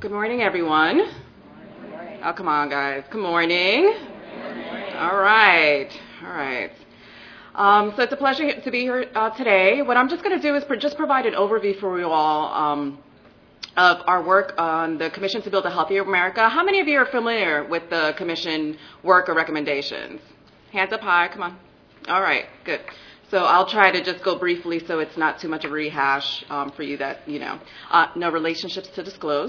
Good morning, everyone. Good morning. Oh, come on, guys. Good morning. All right. So it's a pleasure to be here today. What I'm just going to do is just provide an overview for you all of our work on the Commission to Build a Healthier America. How many of you are familiar with the Commission work or recommendations? Hands up high. Come on. All right. Good. So I'll try to just go briefly so it's not too much of a rehash for you that, no relationships to disclose.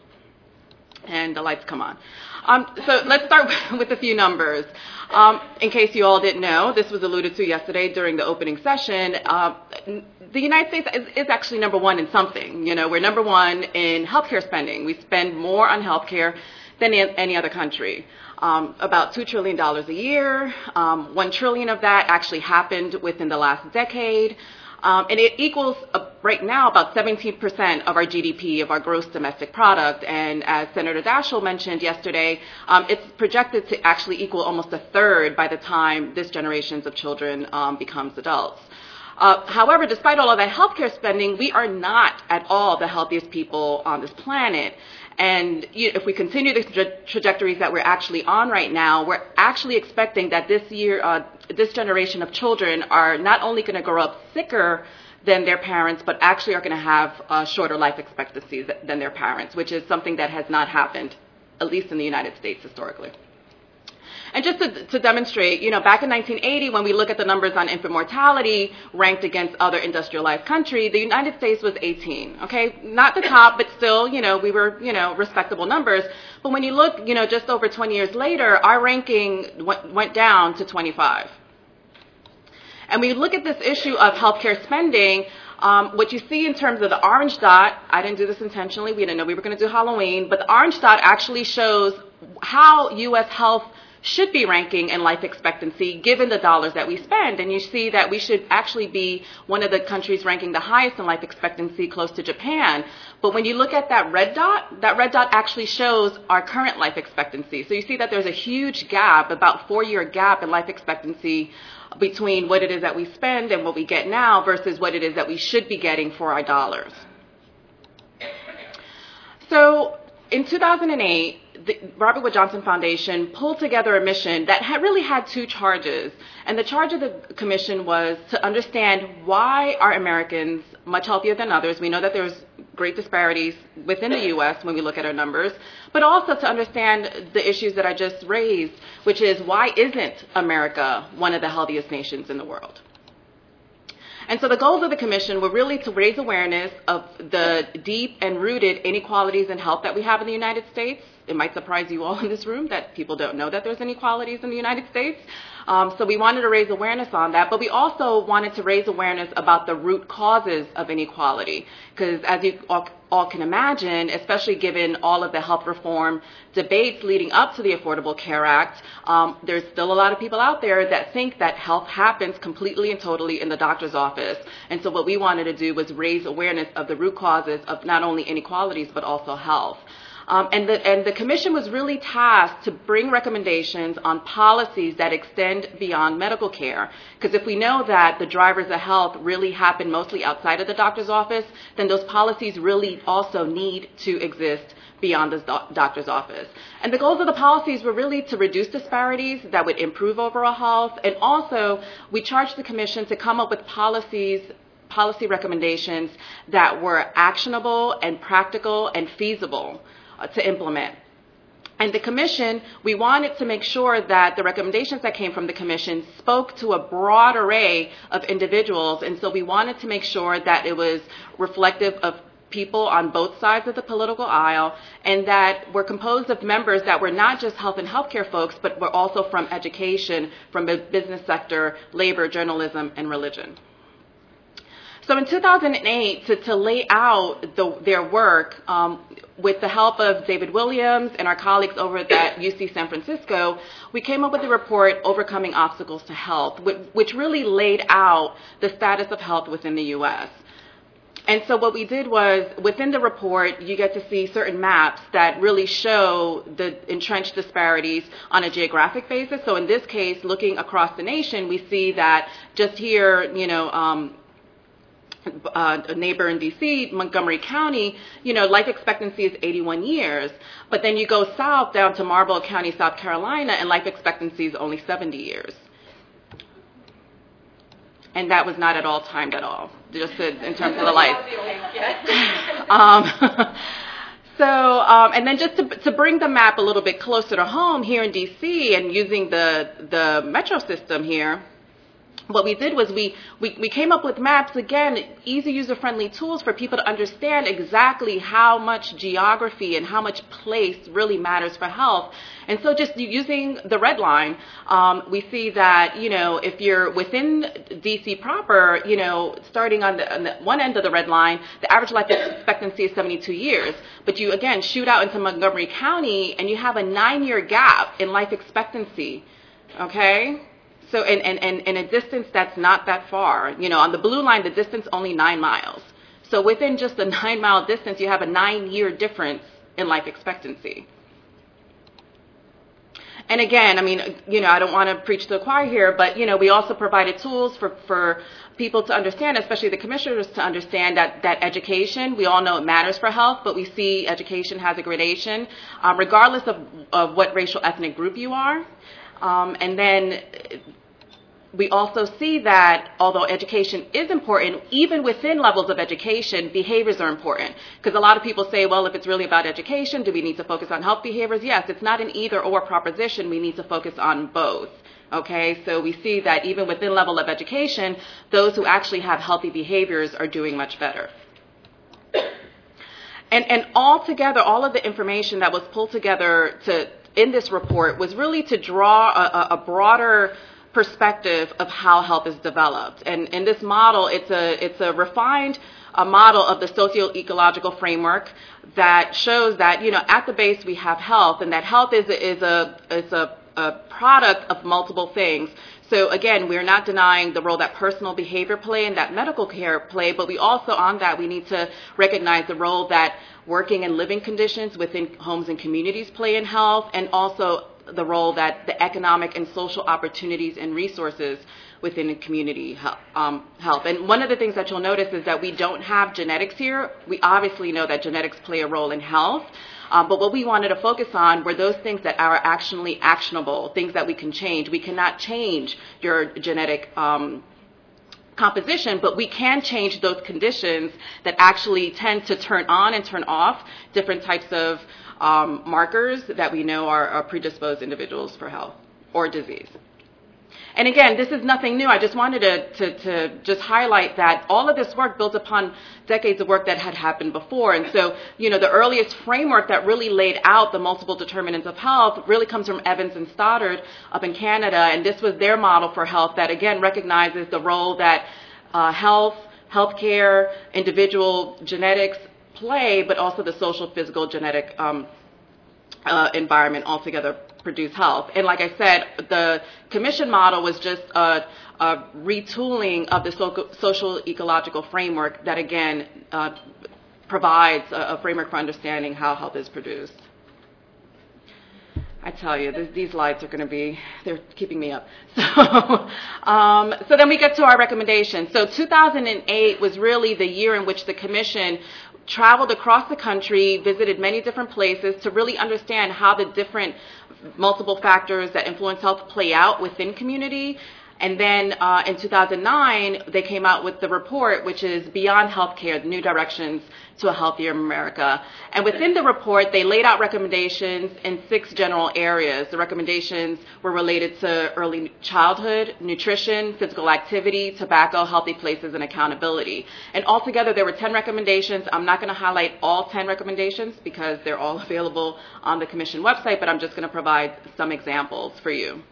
And the lights come on. So let's start with a few numbers. In case you all didn't know, this was alluded to yesterday during the opening session. The United States is actually number one in something. We're number one in healthcare spending. We spend more on healthcare than any other country. About $2 trillion a year. $1 trillion of that actually happened within the last decade. And it equals, right now, about 17% of our GDP, of our gross domestic product. And as Senator Daschle mentioned yesterday, it's projected to actually equal almost a third by the time this generation of children becomes adults. However, despite all of that healthcare spending, we are not at all the healthiest people on this planet. And if we continue the trajectories that we're actually on right now, we're actually expecting that this year, this generation of children are not only going to grow up sicker than their parents, but actually are going to have shorter life expectancies than their parents, which is something that has not happened, at least in the United States historically. And just to demonstrate, back in 1980, when we look at the numbers on infant mortality ranked against other industrialized countries, the United States was 18, okay? Not the top, but still, we were, respectable numbers. But when you look, just over 20 years later, our ranking went down to 25. And when you look at this issue of healthcare spending, what you see in terms of the orange dot, I didn't do this intentionally, we didn't know we were going to do Halloween, but the orange dot actually shows how U.S. health should be ranking in life expectancy given the dollars that we spend. And you see that we should actually be one of the countries ranking the highest in life expectancy, close to Japan. But when you look at that red dot actually shows our current life expectancy. So you see that there's a huge gap, about 4-year gap in life expectancy between what it is that we spend and what we get now versus what it is that we should be getting for our dollars. So in 2008, the Robert Wood Johnson Foundation pulled together a mission that really had two charges. And the charge of the commission was to understand why are Americans much healthier than others. We know that there's great disparities within the U.S. when we look at our numbers, but also to understand the issues that I just raised, which is why isn't America one of the healthiest nations in the world? And so the goals of the commission were really to raise awareness of the deep and rooted inequalities in health that we have in the United States. It might surprise you all in this room that people don't know that there's inequalities in the United States. So we wanted to raise awareness on that, but we also wanted to raise awareness about the root causes of inequality. Because as you all can imagine, especially given all of the health reform debates leading up to the Affordable Care Act, there's still a lot of people out there that think that health happens completely and totally in the doctor's office. And so what we wanted to do was raise awareness of the root causes of not only inequalities, but also health. And the commission was really tasked to bring recommendations on policies that extend beyond medical care. Because if we know that the drivers of health really happen mostly outside of the doctor's office, then those policies really also need to exist beyond the doctor's office. And the goals of the policies were really to reduce disparities that would improve overall health. And also, we charged the commission to come up with policy recommendations that were actionable and practical and feasible to implement. And the commission, we wanted to make sure that the recommendations that came from the commission spoke to a broad array of individuals. And so we wanted to make sure that it was reflective of people on both sides of the political aisle and that were composed of members that were not just health and healthcare folks, but were also from education, from the business sector, labor, journalism, and religion. So in 2008, to lay out their work, with the help of David Williams and our colleagues over at UC San Francisco, we came up with the report, Overcoming Obstacles to Health, which really laid out the status of health within the U.S. And so what we did was, within the report, you get to see certain maps that really show the entrenched disparities on a geographic basis. So in this case, looking across the nation, we see that just here, a neighbor in D.C., Montgomery County, life expectancy is 81 years. But then you go south down to Marlborough County, South Carolina, and life expectancy is only 70 years. And that was not at all timed at all, just in terms of the life. And then just to bring the map a little bit closer to home here in D.C. and using the metro system here, what we did was we came up with maps, again, easy user-friendly tools for people to understand exactly how much geography and how much place really matters for health. And so just using the red line, we see that, if you're within D.C. proper, starting on the one end of the red line, the average life expectancy is 72 years. But you, again, shoot out into Montgomery County, and you have a 9-year gap in life expectancy, okay? So in a distance that's not that far. On the blue line, the distance only 9 miles. So within just a 9-mile distance, you have a 9-year difference in life expectancy. And again, I don't want to preach to the choir here, but, we also provided tools for people to understand, especially the commissioners, to understand that education, we all know it matters for health, but we see education has a gradation, regardless of what racial ethnic group you are. And then we also see that although education is important, even within levels of education, behaviors are important. Because a lot of people say, well, if it's really about education, do we need to focus on health behaviors? Yes, it's not an either-or proposition. We need to focus on both. Okay, so we see that even within level of education, those who actually have healthy behaviors are doing much better. And altogether, all of the information that was pulled together in this report was really to draw a broader perspective of how health is developed. And in this model, it's a refined model of the socio-ecological framework that shows that, at the base we have health, and that health is a product of multiple things. So again, we're not denying the role that personal behavior play and that medical care play, but we also, on that, we need to recognize the role that working and living conditions within homes and communities play in health, and also the role that the economic and social opportunities and resources within the community health. And one of the things that you'll notice is that we don't have genetics here. We obviously know that genetics play a role in health, but what we wanted to focus on were those things that are actually actionable, things that we can change. We cannot change your genetic composition, but we can change those conditions that actually tend to turn on and turn off different types of markers that we know are predisposed individuals for health or disease. And again, this is nothing new. I just wanted to just highlight that all of this work built upon decades of work that had happened before. And so, the earliest framework that really laid out the multiple determinants of health really comes from Evans and Stoddard up in Canada. And this was their model for health that, again, recognizes the role that healthcare, individual genetics play, but also the social, physical, genetic environment altogether produce health. And like I said, the commission model was just a retooling of the social ecological framework that, again, provides a framework for understanding how health is produced. I tell you, these slides are going to be, they're keeping me up. So then we get to our recommendations. So 2008 was really the year in which the commission traveled across the country, visited many different places to really understand how the different multiple factors that influence health play out within community. And then in 2009, they came out with the report, which is Beyond Healthcare, the New Directions to a Healthier America. And within the report, they laid out recommendations in 6 general areas. The recommendations were related to early childhood, nutrition, physical activity, tobacco, healthy places, and accountability. And altogether, there were 10 recommendations. I'm not going to highlight all 10 recommendations because they're all available on the Commission website, but I'm just going to provide some examples for you.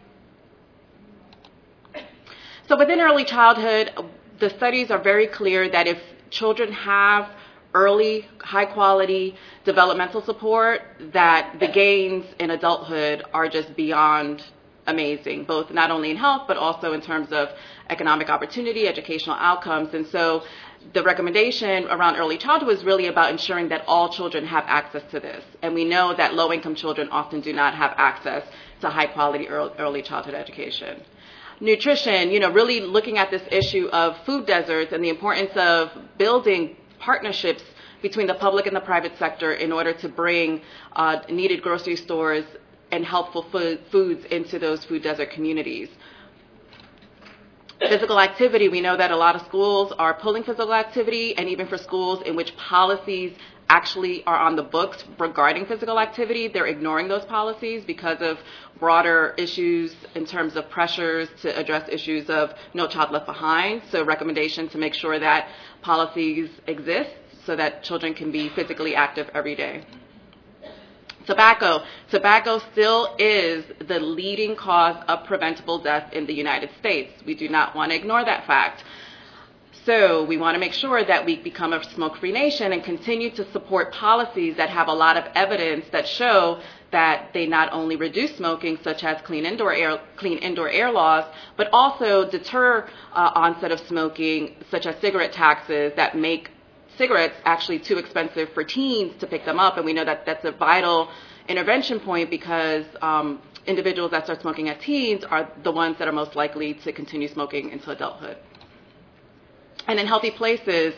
So within early childhood, the studies are very clear that if children have early, high-quality developmental support, that the gains in adulthood are just beyond amazing, both not only in health, but also in terms of economic opportunity, educational outcomes. And so the recommendation around early childhood was really about ensuring that all children have access to this. And we know that low-income children often do not have access to high-quality early childhood education. nutrition, really looking at this issue of food deserts and the importance of building partnerships between the public and the private sector in order to bring needed grocery stores and helpful foods into those food desert communities. Physical activity, we know that a lot of schools are pulling physical activity, and even for schools in which policies actually are on the books regarding physical activity, they're ignoring those policies because of broader issues in terms of pressures to address issues of No Child Left Behind. So recommendation to make sure that policies exist so that children can be physically active every day. Tobacco. Tobacco still is the leading cause of preventable death in the United States. We do not want to ignore that fact. So we want to make sure that we become a smoke-free nation and continue to support policies that have a lot of evidence that show that they not only reduce smoking, such as clean indoor air laws, but also deter onset of smoking, such as cigarette taxes that make cigarettes actually too expensive for teens to pick them up, and we know that that's a vital intervention point because individuals that start smoking as teens are the ones that are most likely to continue smoking into adulthood. And in healthy places,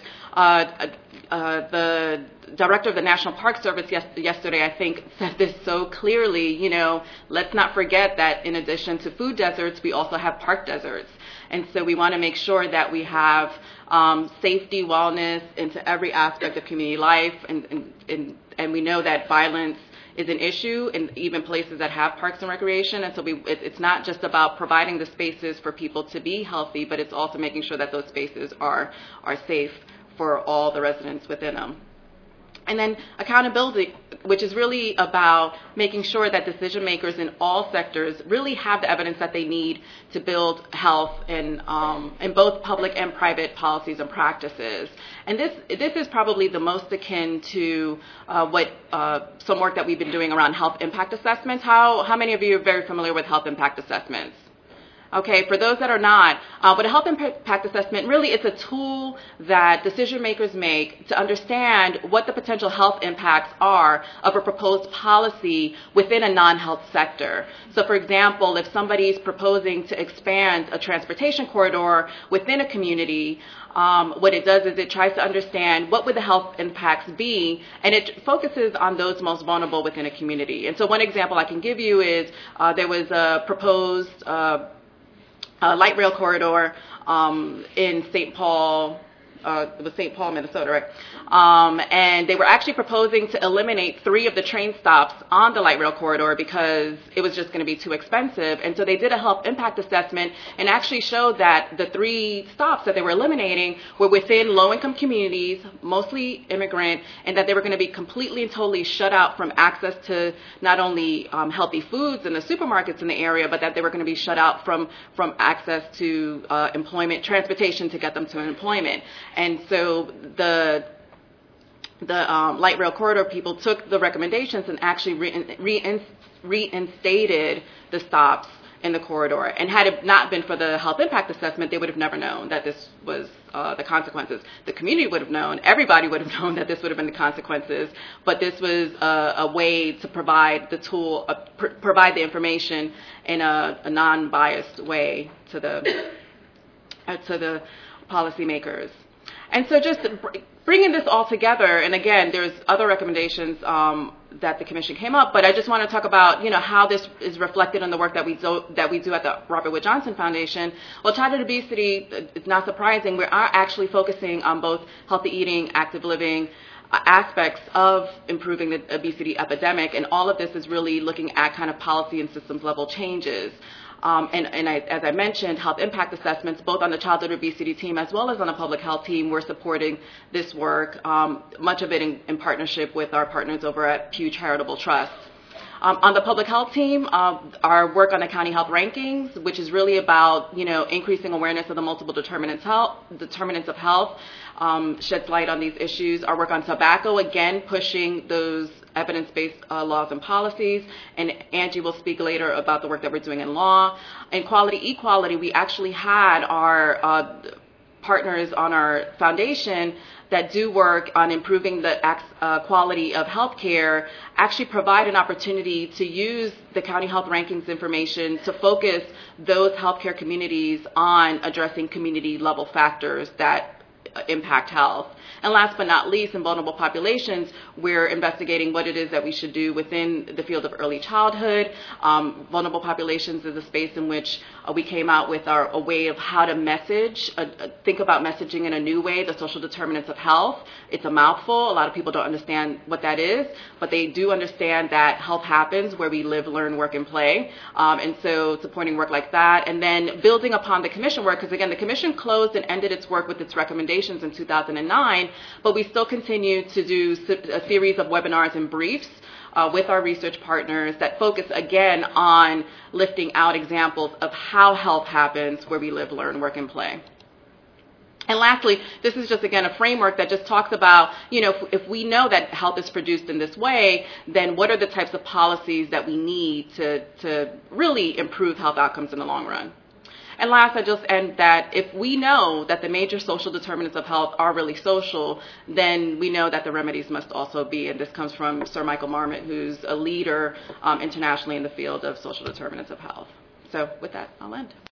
the director of the National Park Service yesterday, I think, said this so clearly, let's not forget that in addition to food deserts, we also have park deserts. And so we want to make sure that we have safety, wellness into every aspect of community life, and we know that violence is an issue in even places that have parks and recreation. And so it's not just about providing the spaces for people to be healthy, but it's also making sure that those spaces are safe for all the residents within them. And then accountability, which is really about making sure that decision makers in all sectors really have the evidence that they need to build health in both public and private policies and practices. And this is probably the most akin to some work that we've been doing around health impact assessments. How many of you are very familiar with health impact assessments? Okay, for those that are not, but a health impact assessment, really it's a tool that decision makers make to understand what the potential health impacts are of a proposed policy within a non-health sector. So for example, if somebody's proposing to expand a transportation corridor within a community, what it does is it tries to understand what would the health impacts be, and it focuses on those most vulnerable within a community. And so one example I can give you is there was a proposed light rail corridor in St. Paul, it was St. Paul, Minnesota, right? And they were actually proposing to eliminate 3 of the train stops on the light rail corridor because it was just going to be too expensive. And so they did a health impact assessment and actually showed that the 3 stops that they were eliminating were within low-income communities, mostly immigrant, and that they were going to be completely and totally shut out from access to not only healthy foods in the supermarkets in the area, but that they were going to be shut out from access to employment, transportation to get them to employment. And so the light rail corridor people took the recommendations and actually reinstated the stops in the corridor. And had it not been for the health impact assessment, they would have never known that this was the consequences. The community would have known, everybody would have known that this would have been the consequences, but this was a way to provide the tool, provide the information in a non-biased way to the policymakers. And so just bringing this all together, and again, there's other recommendations that the commission came up, but I just want to talk about, how this is reflected in the work that we do at the Robert Wood Johnson Foundation. Well, childhood obesity, it's not surprising, we are actually focusing on both healthy eating, active living, aspects of improving the obesity epidemic, and all of this is really looking at kind of policy and systems level changes. As I mentioned, health impact assessments, both on the childhood obesity team as well as on the public health team, we're supporting this work, much of it in partnership with our partners over at Pew Charitable Trust. On the public health team, our work on the county health rankings, which is really about, increasing awareness of the multiple determinants of health, sheds light on these issues. Our work on tobacco, again, pushing those evidence-based laws and policies, and Angie will speak later about the work that we're doing in law. In quality equality, we actually had our partners on our foundation that do work on improving the quality of healthcare actually provide an opportunity to use the county health rankings information to focus those healthcare communities on addressing community level factors that impact health. And last but not least, in vulnerable populations, we're investigating what it is that we should do within the field of early childhood. Vulnerable populations is a space in which we came out with a way of how to message, think about messaging in a new way, the social determinants of health. It's a mouthful. A lot of people don't understand what that is, but they do understand that health happens where we live, learn, work, and play. And so supporting work like that, and then building upon the commission work, because again, the commission closed and ended its work with its recommendations in 2009, but we still continue to do a series of webinars and briefs with our research partners that focus again on lifting out examples of how health happens where we live, learn, work, and play. And lastly, this is just, again, a framework that just talks about, if we know that health is produced in this way, then what are the types of policies that we need to really improve health outcomes in the long run. And last, I just end that if we know that the major social determinants of health are really social, then we know that the remedies must also be, and this comes from Sir Michael Marmot, who's a leader internationally in the field of social determinants of health. So with that, I'll end.